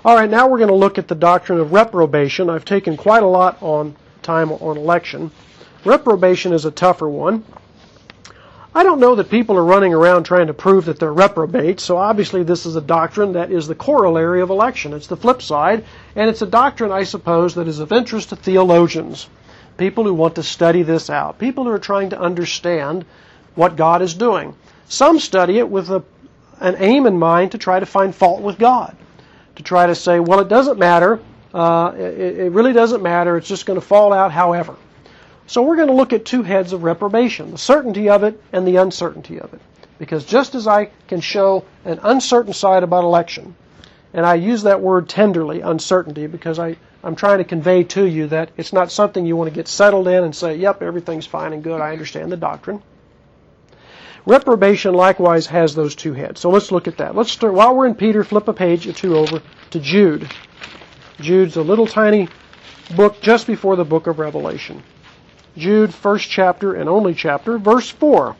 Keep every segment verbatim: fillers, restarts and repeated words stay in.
All right, now we're going to look at the doctrine of reprobation. I've taken quite a lot on time on election. Reprobation is a tougher one. I don't know that people are running around trying to prove that they're reprobates, so obviously this is a doctrine that is the corollary of election. It's the flip side, and it's a doctrine, I suppose, that is of interest to theologians, people who want to study this out, people who are trying to understand what God is doing. Some study it with a, an aim in mind to try to find fault with God, to try to say, well, it doesn't matter, uh, it, it really doesn't matter, it's just going to fall out however. So we're going to look at two heads of reprobation, the certainty of it and the uncertainty of it. Because just as I can show an uncertain side about election, and I use that word tenderly, uncertainty, because I, I'm trying to convey to you that it's not something you want to get settled in and say, yep, everything's fine and good, I understand the doctrine. Reprobation likewise has those two heads. So let's look at that. Let's start, while we're in Peter, flip a page or two over to Jude. Jude's a little tiny book just before the book of Revelation. Jude, first chapter and only chapter, verse four.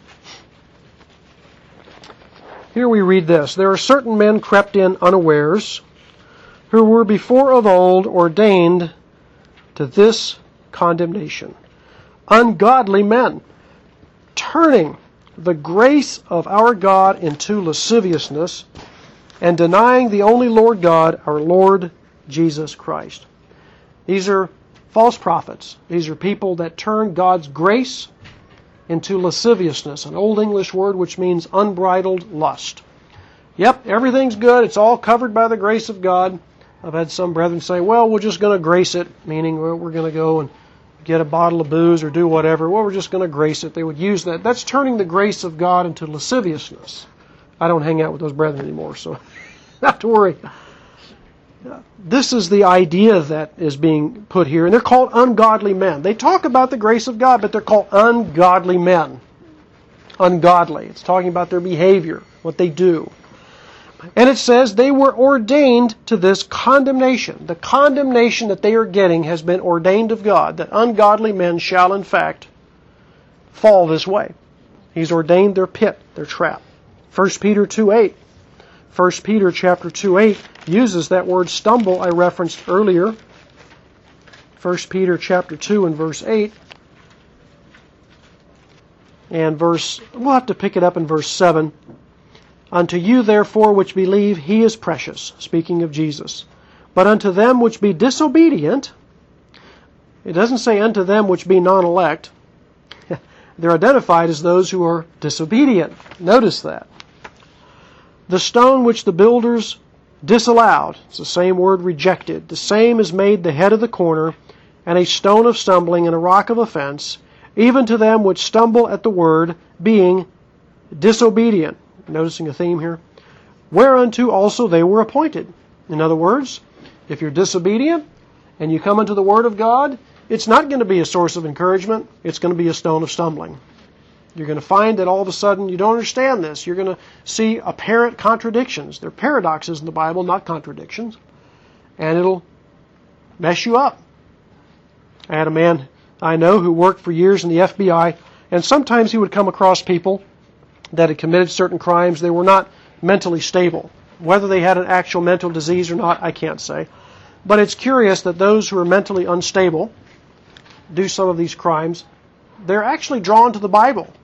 Here we read this. There are certain men crept in unawares, who were before of old ordained to this condemnation. Ungodly men, turning the grace of our God into lasciviousness, and denying the only Lord God, our Lord Jesus Christ. These are false prophets. These are people that turn God's grace into lasciviousness, an old English word which means unbridled lust. Yep, everything's good. It's all covered by the grace of God. I've had some brethren say, well, we're just going to grace it, meaning well, we're going to go and get a bottle of booze or do whatever. Well, we're just going to grace it. They would use that. That's turning the grace of God into lasciviousness. I don't hang out with those brethren anymore, so not to worry. This is the idea that is being put here, and they're called ungodly men. They talk about the grace of God, but they're called ungodly men. Ungodly. It's talking about their behavior, what they do. And it says they were ordained to this condemnation. The condemnation that they are getting has been ordained of God, that ungodly men shall in fact fall this way. He's ordained their pit, their trap. First Peter two eight. First Peter chapter two eight uses that word stumble I referenced earlier. First Peter chapter two and verse eight. And verse, we'll have to pick it up in verse seven. Unto you therefore which believe he is precious, speaking of Jesus. But unto them which be disobedient, it doesn't say unto them which be non-elect. They're identified as those who are disobedient. Notice that. The stone which the builders disallowed, it's the same word rejected, the same is made the head of the corner, and a stone of stumbling and a rock of offense, even to them which stumble at the word, being disobedient. Noticing a theme here. Whereunto also they were appointed. In other words, if you're disobedient and you come into the Word of God, it's not going to be a source of encouragement. It's going to be a stone of stumbling. You're going to find that all of a sudden you don't understand this. You're going to see apparent contradictions. They're paradoxes in the Bible, not contradictions. And it'll mess you up. I had a man I know who worked for years in the F B I, and sometimes he would come across people that had committed certain crimes. They were not mentally stable. Whether they had an actual mental disease or not, I can't say. But it's curious that those who are mentally unstable do some of these crimes. They're actually drawn to the Bible.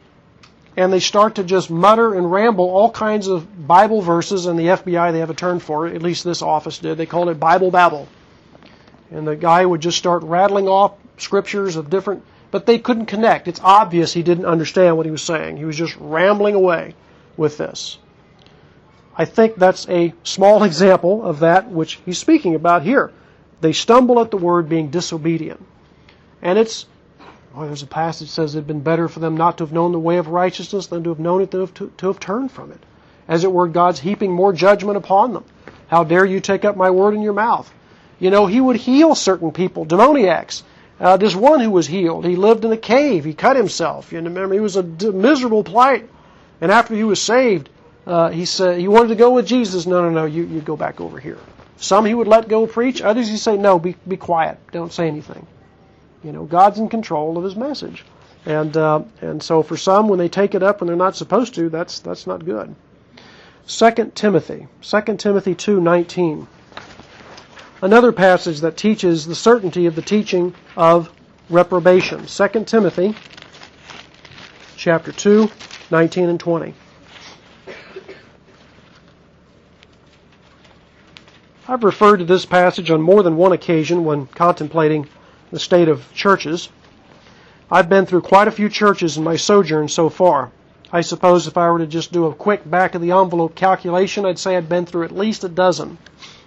And they start to just mutter and ramble all kinds of Bible verses. In the F B I, they have a term for it. At least this office did. They called it Bible babble. And the guy would just start rattling off scriptures of different... But they couldn't connect. It's obvious he didn't understand what he was saying. He was just rambling away with this. I think that's a small example of that which he's speaking about here. They stumble at the word being disobedient. And it's, oh, there's a passage that says it had been better for them not to have known the way of righteousness than to have known it, to have, to, to have turned from it. As it were, God's heaping more judgment upon them. How dare you take up my word in your mouth? You know, he would heal certain people, demoniacs. Uh, this one who was healed, he lived in a cave. He cut himself. You remember, he was a d- miserable plight. And after he was saved, uh, he said he wanted to go with Jesus. No, no, no, you, you go back over here. Some he would let go preach. Others he'd say, no, be be quiet. Don't say anything. You know, God's in control of his message. And uh, and so for some, when they take it up when they're not supposed to, that's that's not good. Second Timothy. Second Timothy two nineteen. another passage that teaches the certainty of the teaching of reprobation. Second Timothy chapter two, nineteen and twenty. I've referred to this passage on more than one occasion when contemplating the state of churches. I've been through quite a few churches in my sojourn so far. I suppose if I were to just do a quick back-of-the-envelope calculation, I'd say I'd been through at least a dozen.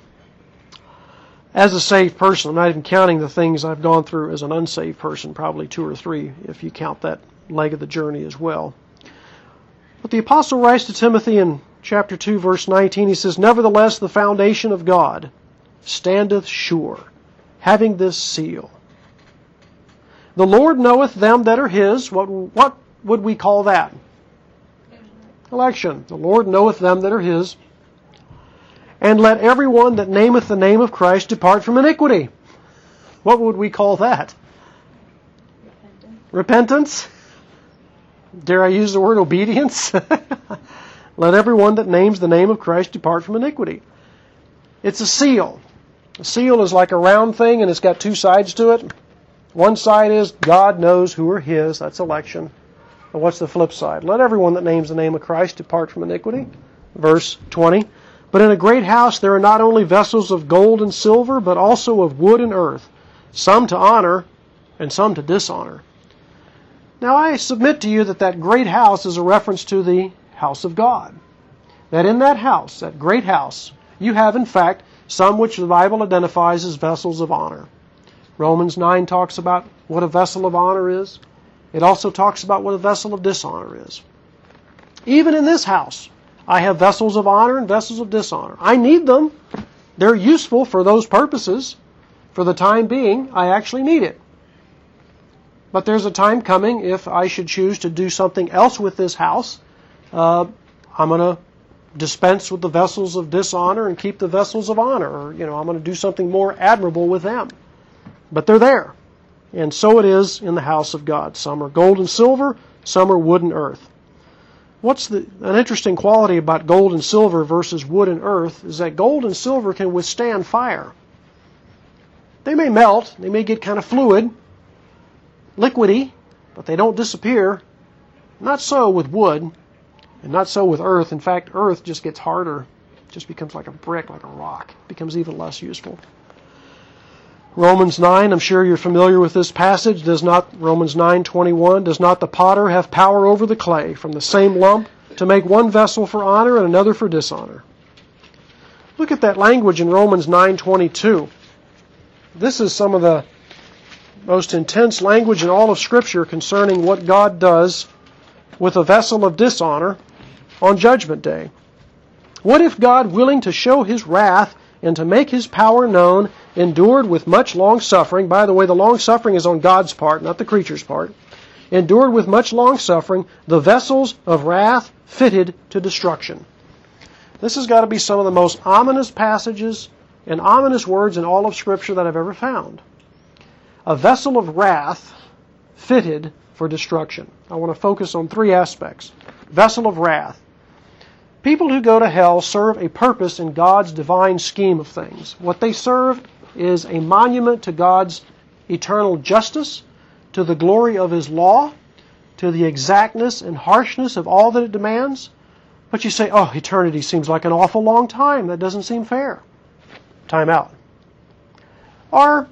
As a saved person, I'm not even counting the things I've gone through as an unsaved person, probably two or three if you count that leg of the journey as well. But the apostle writes to Timothy in chapter two, verse nineteen, he says, "Nevertheless, the foundation of God standeth sure, having this seal. The Lord knoweth them that are His." What, what would we call that? Election. The Lord knoweth them that are His. "And let every one that nameth the name of Christ depart from iniquity." What would we call that? Repentance. Repentance? Dare I use the word obedience? "Let every one that names the name of Christ depart from iniquity." It's a seal. A seal is like a round thing and it's got two sides to it. One side is God knows who are His. That's election. And what's the flip side? "Let everyone that names the name of Christ depart from iniquity." Verse twenty. "But in a great house there are not only vessels of gold and silver, but also of wood and earth, some to honor and some to dishonor." Now I submit to you that that great house is a reference to the house of God. That in that house, that great house, you have in fact some which the Bible identifies as vessels of honor. Romans nine talks about what a vessel of honor is. It also talks about what a vessel of dishonor is. Even in this house, I have vessels of honor and vessels of dishonor. I need them. They're useful for those purposes. For the time being, I actually need it. But there's a time coming, if I should choose to do something else with this house, uh, I'm going to dispense with the vessels of dishonor and keep the vessels of honor. Or, you know, I'm going to do something more admirable with them. But they're there. And so it is in the house of God. Some are gold and silver, some are wood and earth. What's the, an interesting quality about gold and silver versus wood and earth is that gold and silver can withstand fire. They may melt, they may get kind of fluid, liquidy, but they don't disappear. Not so with wood, and not so with earth. In fact, earth just gets harder. It just becomes like a brick, like a rock. It becomes even less useful. Romans nine, I'm sure you're familiar with this passage. Does not, Romans nine twenty-one, "Does not the potter have power over the clay from the same lump to make one vessel for honor and another for dishonor?" Look at that language in Romans nine twenty-two. This is some of the most intense language in all of Scripture concerning what God does with a vessel of dishonor on Judgment Day. "What if God, willing to show His wrath and to make His power known, endured with much long suffering," by the way, the long suffering is on God's part, not the creature's part, "endured with much long suffering the vessels of wrath fitted to destruction." This has got to be some of the most ominous passages and ominous words in all of Scripture that I've ever found. A vessel of wrath fitted for destruction. I want to focus on three aspects. Vessel of wrath. People who go to hell serve a purpose in God's divine scheme of things. What they serve is a monument to God's eternal justice, to the glory of His law, to the exactness and harshness of all that it demands. But you say, "Oh, eternity seems like an awful long time. That doesn't seem fair." Time out. Are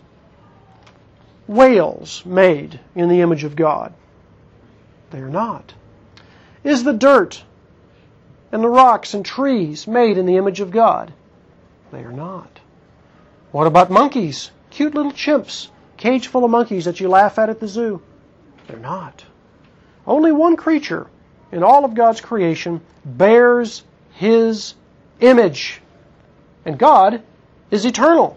whales made in the image of God? They are not. Is the dirt and the rocks and trees made in the image of God? They are not. What about monkeys? Cute little chimps. Cage full of monkeys that you laugh at at the zoo? They're not. Only one creature in all of God's creation bears His image. And God is eternal.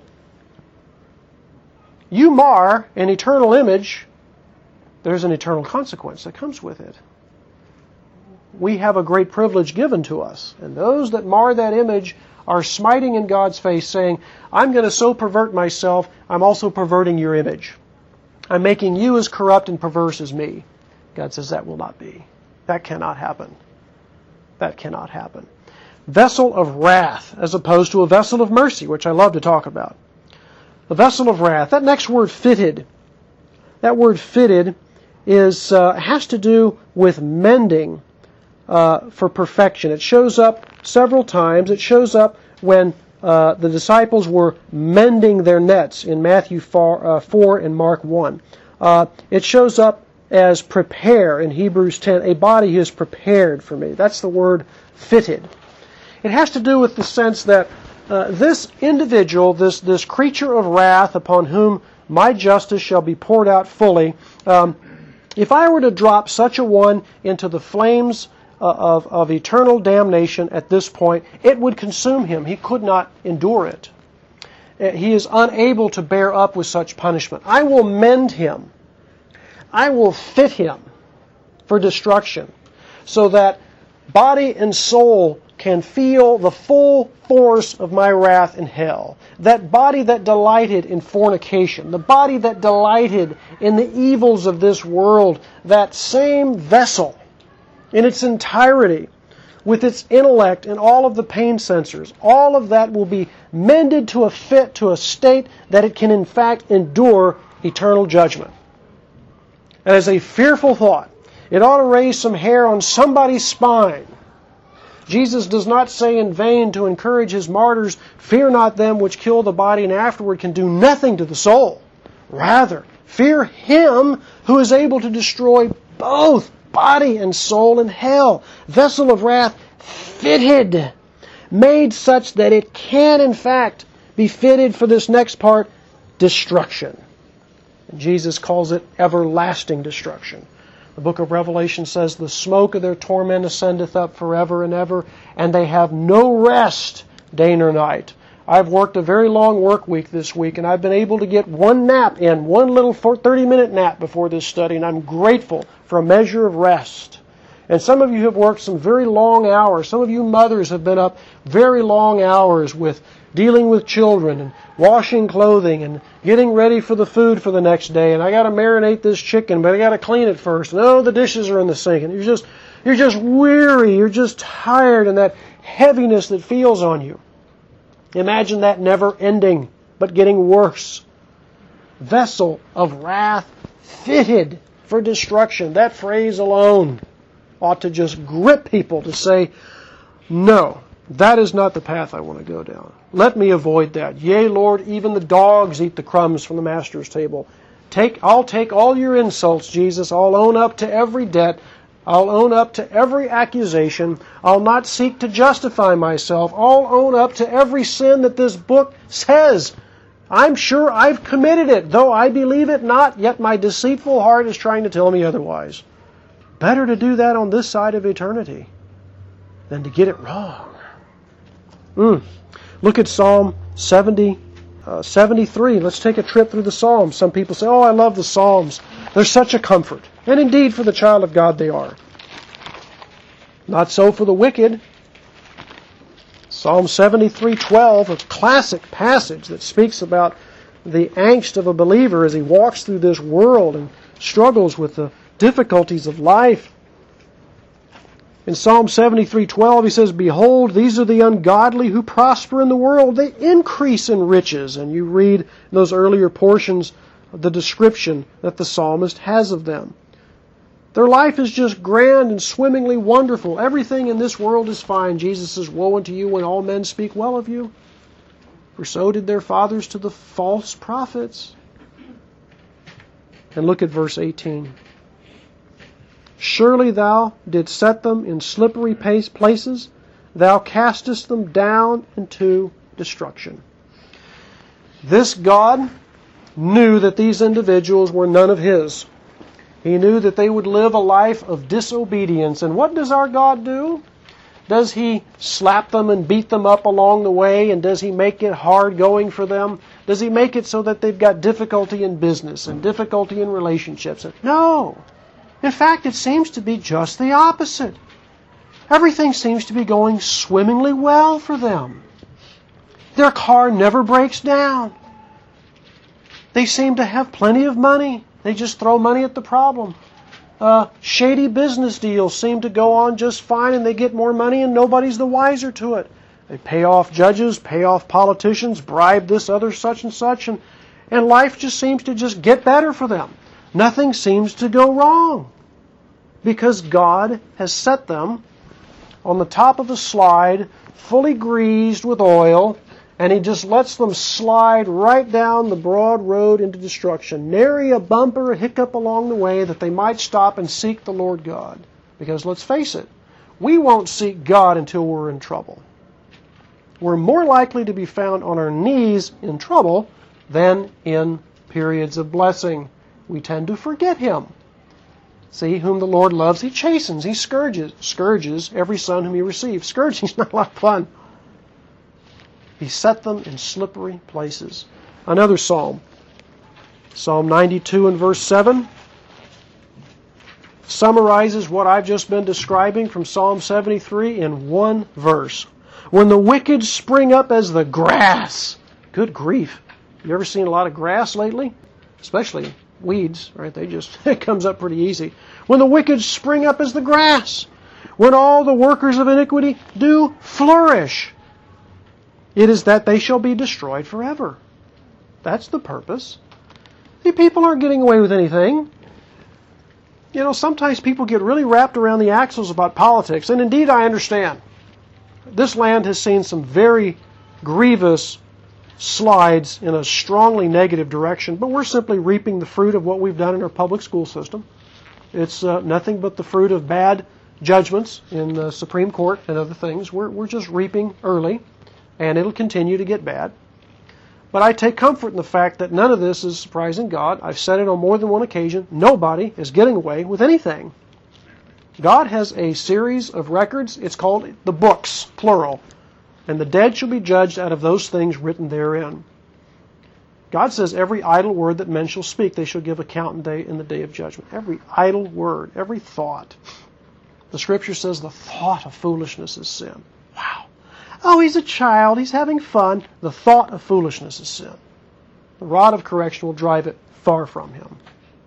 You mar an eternal image, there's an eternal consequence that comes with it. We have a great privilege given to us. And those that mar that image are smiting in God's face, saying, "I'm going to so pervert myself, I'm also perverting your image. I'm making you as corrupt and perverse as me." God says that will not be. That cannot happen. That cannot happen. vessel of wrath as opposed to a vessel of mercy, which I love to talk about. A vessel of wrath. That next word, fitted, that word fitted is uh, has to do with mending uh, for perfection. It shows up several times. It shows up when uh, the disciples were mending their nets in Matthew four, uh, four and Mark one. Uh, it shows up as prepare in Hebrews ten. A body is prepared for me. That's the word fitted. It has to do with the sense that uh, this individual, this, this creature of wrath upon whom my justice shall be poured out fully, um, if I were to drop such a one into the flames uh, of, of eternal damnation at this point, it would consume him. He could not endure it. Uh, he is unable to bear up with such punishment. I will mend him. I will fit him for destruction so that body and soul can feel the full force of my wrath in hell. That body that delighted in fornication, the body that delighted in the evils of this world, that same vessel in its entirety, with its intellect and all of the pain sensors, all of that will be mended to a fit, to a state that it can in fact endure eternal judgment. That is a fearful thought. It ought to raise some hair on somebody's spine. Jesus does not say in vain to encourage his martyrs, fear not them which kill the body and afterward can do nothing to the soul. Rather, fear him who is able to destroy both body and soul in hell. Vessel of wrath fitted, made such that it can in fact be fitted for this next part, destruction. And Jesus calls it everlasting destruction. The book of Revelation says, the smoke of their torment ascendeth up forever and ever, and they have no rest day nor night. I've worked a very long work week this week, and I've been able to get one nap in, one little thirty-minute nap before this study, and I'm grateful for a measure of rest. And some of you have worked some very long hours. Some of you mothers have been up very long hours with dealing with children and washing clothing and getting ready for the food for the next day. And I got to marinate this chicken, but I got to clean it first. And oh, the dishes are in the sink. And you're just, you're just weary. You're just tired, and that heaviness that feels on you. Imagine that never ending, but getting worse. Vessel of wrath fitted for destruction. That phrase alone ought to just grip people to say, no, that is not the path I want to go down. Let me avoid that. Yea, Lord, even the dogs eat the crumbs from the master's table. Take, I'll take all your insults, Jesus. I'll own up to every debt. I'll own up to every accusation. I'll not seek to justify myself. I'll own up to every sin that this book says. I'm sure I've committed it. Though I believe it not, yet my deceitful heart is trying to tell me otherwise. Better to do that on this side of eternity than to get it wrong. Mm. Look at Psalm seventy, uh, seventy-three. Let's take a trip through the Psalms. Some people say, oh, I love the Psalms. They're such a comfort. And indeed, for the child of God, they are. Not so for the wicked. Psalm seventy-three twelve, a classic passage that speaks about the angst of a believer as he walks through this world and struggles with the difficulties of life. In Psalm seventy-three twelve, he says, behold, these are the ungodly who prosper in the world. They increase in riches. And you read in those earlier portions of the description that the psalmist has of them. Their life is just grand and swimmingly wonderful. Everything in this world is fine. Jesus says, woe unto you when all men speak well of you. For so did their fathers to the false prophets. And look at verse eighteen. Surely thou didst set them in slippery places. Thou castest them down into destruction. This God knew that these individuals were none of His. He knew that they would live a life of disobedience. And what does our God do? Does He slap them and beat them up along the way? And does He make it hard going for them? Does He make it so that they've got difficulty in business and difficulty in relationships? No. In fact, it seems to be just the opposite. Everything seems to be going swimmingly well for them. Their car never breaks down. They seem to have plenty of money. They just throw money at the problem. Uh, shady business deals seem to go on just fine, and they get more money and nobody's the wiser to it. They pay off judges, pay off politicians, bribe this other such and such, and, and life just seems to just get better for them. Nothing seems to go wrong because God has set them on the top of a slide, fully greased with oil, and He just lets them slide right down the broad road into destruction. Nary a bump or a hiccup along the way that they might stop and seek the Lord God. Because let's face it, we won't seek God until we're in trouble. We're more likely to be found on our knees in trouble than in periods of blessing. We tend to forget Him. See, whom the Lord loves, He chastens, He scourges, scourges every son whom He receives. Scourging's not a lot of fun. He set them in slippery places. Another psalm, Psalm ninety-two and verse seven, summarizes what I've just been describing from Psalm seventy-three in one verse. When the wicked spring up as the grass. Good grief. You ever seen a lot of grass lately? Especially weeds, right? They just, it comes up pretty easy. When the wicked spring up as the grass. When all the workers of iniquity do flourish. It is that they shall be destroyed forever. That's the purpose. See, people aren't getting away with anything. You know, sometimes people get really wrapped around the axles about politics, and indeed I understand. This land has seen some very grievous slides in a strongly negative direction, but we're simply reaping the fruit of what we've done in our public school system. It's uh, nothing but the fruit of bad judgments in the Supreme Court and other things. We're, we're just reaping early. And it'll continue to get bad. But I take comfort in the fact that none of this is surprising God. I've said it on more than one occasion. Nobody is getting away with anything. God has a series of records. It's called the books, plural. And the dead shall be judged out of those things written therein. God says every idle word that men shall speak, they shall give account in, day, in the day of judgment. Every idle word, every thought. The Scripture says the thought of foolishness is sin. Wow. Oh, he's a child, he's having fun. The thought of foolishness is sin. The rod of correction will drive it far from him.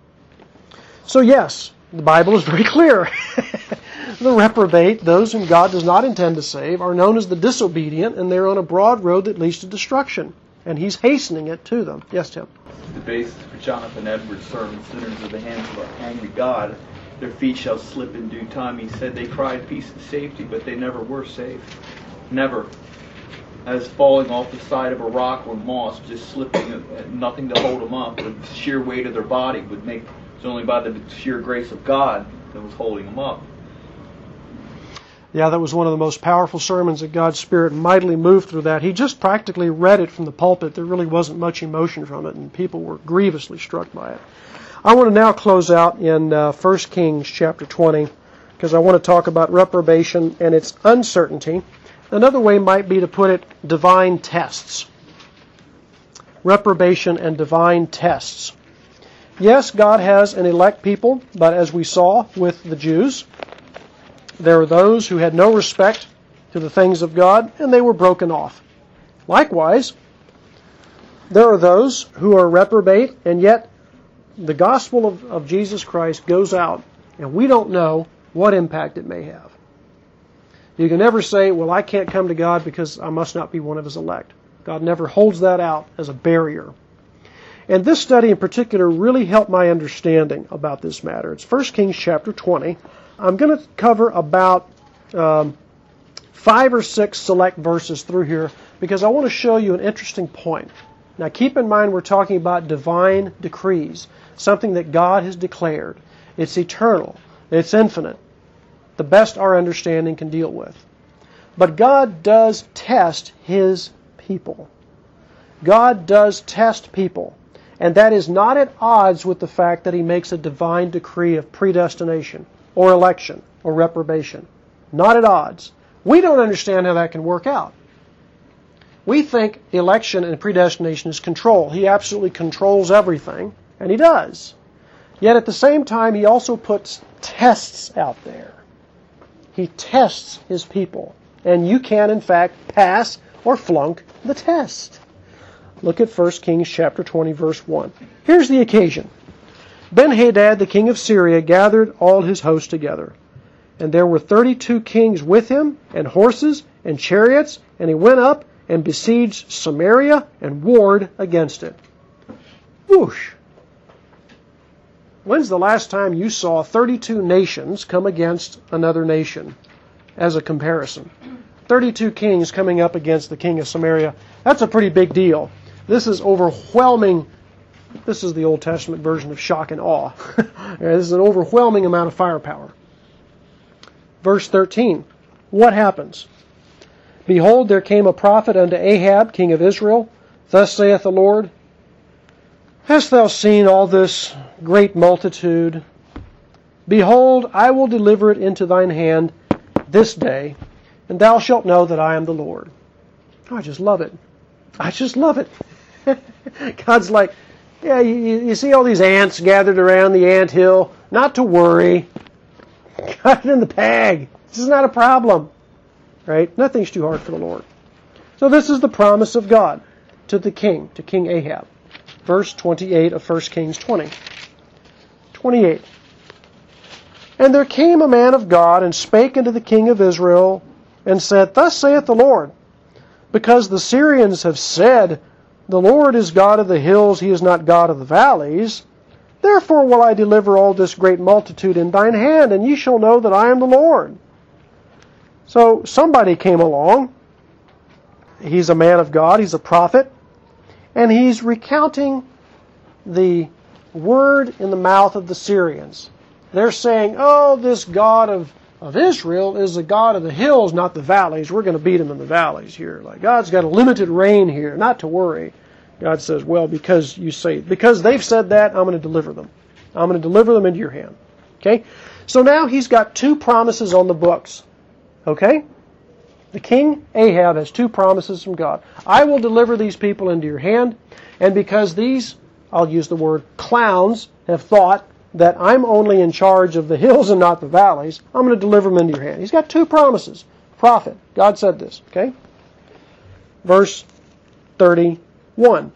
So yes, the Bible is very clear. The reprobate, those whom God does not intend to save, are known as the disobedient, and they're on a broad road that leads to destruction. And He's hastening it to them. Yes, Tim? The basis for Jonathan Edwards' sermon, sinners of the hands of an angry God, their feet shall slip in due time. He said they cried peace and safety, but they never were safe. Never. As falling off the side of a rock or moss, just slipping, nothing to hold them up. The sheer weight of their body would make, it was only by the sheer grace of God that was holding them up. Yeah, that was one of the most powerful sermons that God's Spirit mightily moved through that. He just practically read it from the pulpit. There really wasn't much emotion from it, and people were grievously struck by it. I want to now close out in uh, First Kings chapter twenty, because I want to talk about reprobation and its uncertainty. Another way might be to put it, divine tests. Reprobation and divine tests. Yes, God has an elect people, but as we saw with the Jews, there are those who had no respect to the things of God, and they were broken off. Likewise, there are those who are reprobate, and yet the gospel of, of Jesus Christ goes out, and we don't know what impact it may have. You can never say, well, I can't come to God because I must not be one of His elect. God never holds that out as a barrier. And this study in particular really helped my understanding about this matter. It's First Kings chapter twenty. I'm going to cover about um, five or six select verses through here because I want to show you an interesting point. Now keep in mind we're talking about divine decrees, something that God has declared. It's eternal. It's infinite. The best our understanding can deal with. But God does test His people. God does test people. And that is not at odds with the fact that He makes a divine decree of predestination or election or reprobation. Not at odds. We don't understand how that can work out. We think election and predestination is control. He absolutely controls everything, and He does. Yet at the same time, He also puts tests out there. He tests His people. And you can, in fact, pass or flunk the test. Look at First Kings chapter twenty, verse one. Here's the occasion. Ben-Hadad, the king of Syria, gathered all his host together. And there were thirty-two kings with him, and horses, and chariots, and he went up and besieged Samaria and warred against it. Whoosh! When's the last time you saw thirty-two nations come against another nation as a comparison? thirty-two kings coming up against the king of Samaria. That's a pretty big deal. This is overwhelming. This is the Old Testament version of shock and awe. This is an overwhelming amount of firepower. Verse thirteen. What happens? Behold, there came a prophet unto Ahab, king of Israel. Thus saith the Lord, Hast thou seen all this great multitude? Behold, I will deliver it into thine hand this day, and thou shalt know that I am the Lord. Oh, I just love it. I just love it. God's like, yeah, you, you see all these ants gathered around the anthill. Not to worry. Got it in the bag. This is not a problem. Right? Nothing's too hard for the Lord. So this is the promise of God to the king, to King Ahab. Verse twenty-eight of First Kings twenty. twenty-eight. And there came a man of God and spake unto the king of Israel and said, Thus saith the Lord, because the Syrians have said, The Lord is God of the hills, he is not God of the valleys. Therefore will I deliver all this great multitude in thine hand, and ye shall know that I am the Lord. So somebody came along. He's a man of God, he's a prophet, and he's recounting the word in the mouth of the Syrians. They're saying, oh, this God of, of Israel is the God of the hills, not the valleys. We're going to beat him in the valleys here. Like, God's got a limited reign here, not to worry. God says, well, because you say, because they've said that, I'm going to deliver them. I'm going to deliver them into your hand. Okay? So now he's got two promises on the books. Okay? The king Ahab has two promises from God. I will deliver these people into your hand, and because these, I'll use the word clowns, have thought that I'm only in charge of the hills and not the valleys, I'm going to deliver them into your hand. He's got two promises. Prophet. God said this. Okay? Verse thirty-one.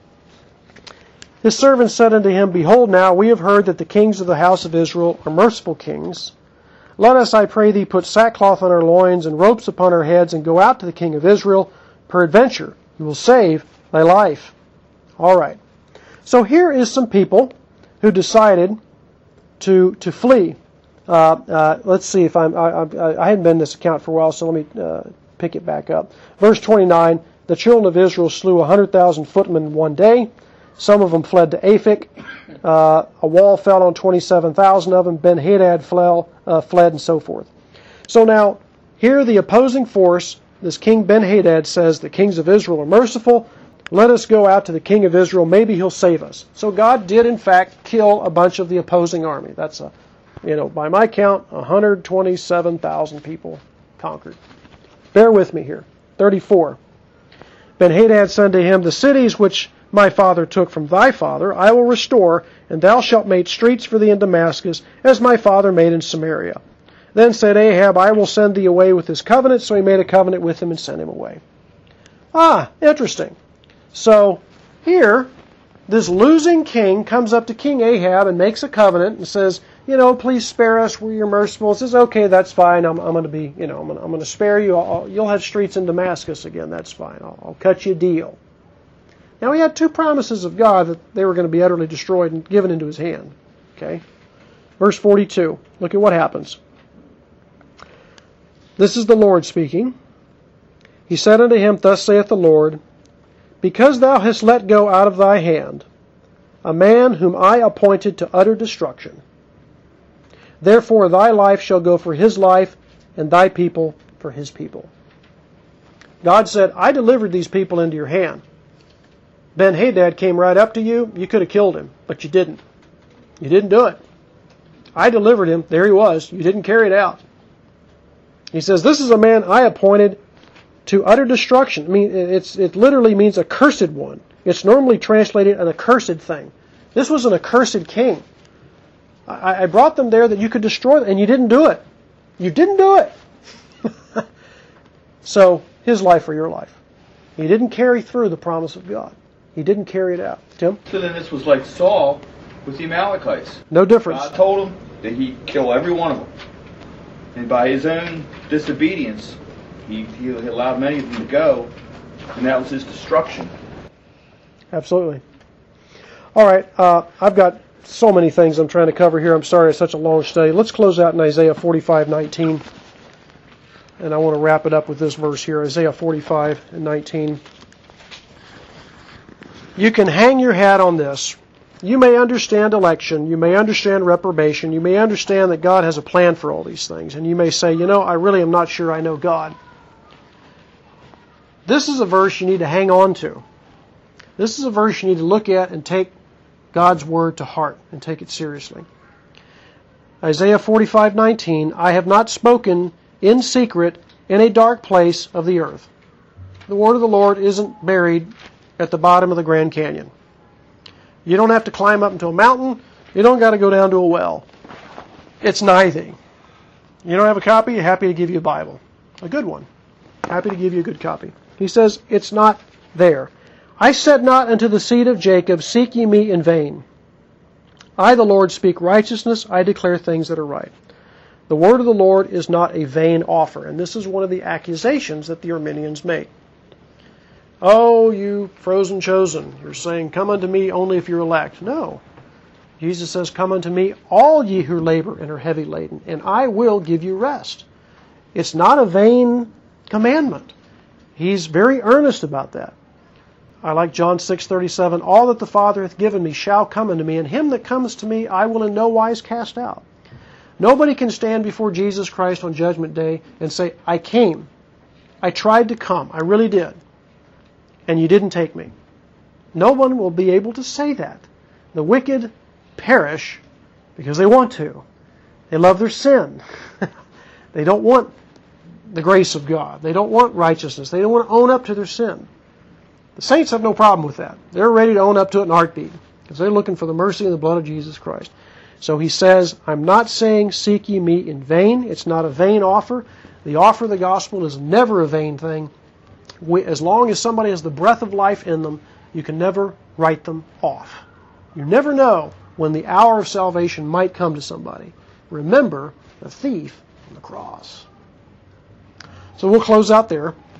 His servants said unto him, Behold now, we have heard that the kings of the house of Israel are merciful kings. Let us, I pray thee, put sackcloth on our loins and ropes upon our heads, and go out to the king of Israel. Peradventure, he will save thy life. All right. So here is some people who decided to to flee. Uh, uh, let's see if I'm. I, I, I hadn't been in this account for a while, so let me uh, pick it back up. Verse twenty-nine: The children of Israel slew a hundred thousand footmen in one day. Some of them fled to Aphek. Uh, a wall fell on twenty-seven thousand of them. Ben-Hadad fled, uh, fled, and so forth. So now, here the opposing force, this king Ben-Hadad says, the kings of Israel are merciful. Let us go out to the king of Israel. Maybe he'll save us. So God did, in fact, kill a bunch of the opposing army. That's, a, you know, by my count, one hundred twenty-seven thousand people conquered. Bear with me here. thirty-four. Ben-Hadad said unto him, The cities which my father took from thy father, I will restore, and thou shalt make streets for thee in Damascus, as my father made in Samaria. Then said Ahab, I will send thee away with this covenant. So he made a covenant with him and sent him away. Ah, interesting. So here, this losing king comes up to King Ahab and makes a covenant and says, you know, please spare us. We're merciful. He says, okay, that's fine. I'm, I'm going to be, you know, I'm going I'm to spare you. I'll, you'll have streets in Damascus again. That's fine. I'll, I'll cut you a deal. Now he had two promises of God that they were going to be utterly destroyed and given into his hand. Okay? Verse forty-two. Look at what happens. This is the Lord speaking. He said unto him, Thus saith the Lord, Because thou hast let go out of thy hand a man whom I appointed to utter destruction, therefore thy life shall go for his life, and thy people for his people. God said, I delivered these people into your hand. Ben-Hadad came right up to you. You could have killed him, but you didn't. You didn't do it. I delivered him. There he was. You didn't carry it out. He says, this is a man I appointed to utter destruction. I mean, it's, it literally means a cursed one. It's normally translated an accursed thing. This was an accursed king. I, I brought them there that you could destroy them, and you didn't do it. You didn't do it. So, his life or your life. He didn't carry through the promise of God. He didn't carry it out. Tim? So then this was like Saul with the Amalekites. No difference. God told him that he'd kill every one of them. And by his own disobedience, he, he allowed many of them to go, and that was his destruction. Absolutely. All right, uh, I've got so many things I'm trying to cover here. I'm sorry it's such a long study. Let's close out in Isaiah forty-five nineteen. And I want to wrap it up with this verse here, Isaiah forty-five and nineteen. You can hang your hat on this. You may understand election. You may understand reprobation. You may understand that God has a plan for all these things. And you may say, you know, I really am not sure I know God. This is a verse you need to hang on to. This is a verse you need to look at and take God's word to heart and take it seriously. Isaiah forty-five nineteen, I have not spoken in secret in a dark place of the earth. The word of the Lord isn't buried at the bottom of the Grand Canyon. You don't have to climb up into a mountain. You don't got to go down to a well. It's nigh thee. You don't have a copy? Happy to give you a Bible. A good one. Happy to give you a good copy. He says, it's not there. I said not unto the seed of Jacob, seek ye me in vain. I, the Lord, speak righteousness. I declare things that are right. The word of the Lord is not a vain offer. And this is one of the accusations that the Arminians make. Oh, you frozen chosen, you're saying, come unto me only if you're elect. No. Jesus says, come unto me, all ye who labor and are heavy laden, and I will give you rest. It's not a vain commandment. He's very earnest about that. I like John six thirty-seven, all that the Father hath given me shall come unto me, and him that comes to me I will in no wise cast out. Nobody can stand before Jesus Christ on Judgment Day and say, I came. I tried to come. I really did. And you didn't take me. No one will be able to say that. The wicked perish because they want to. They love their sin. They don't want the grace of God. They don't want righteousness. They don't want to own up to their sin. The saints have no problem with that. They're ready to own up to it in a heartbeat because they're looking for the mercy and the blood of Jesus Christ. So he says, I'm not saying seek ye me in vain. It's not a vain offer. The offer of the gospel is never a vain thing. We, as long as somebody has the breath of life in them, you can never write them off. You never know when the hour of salvation might come to somebody. Remember the thief on the cross. So we'll close out there.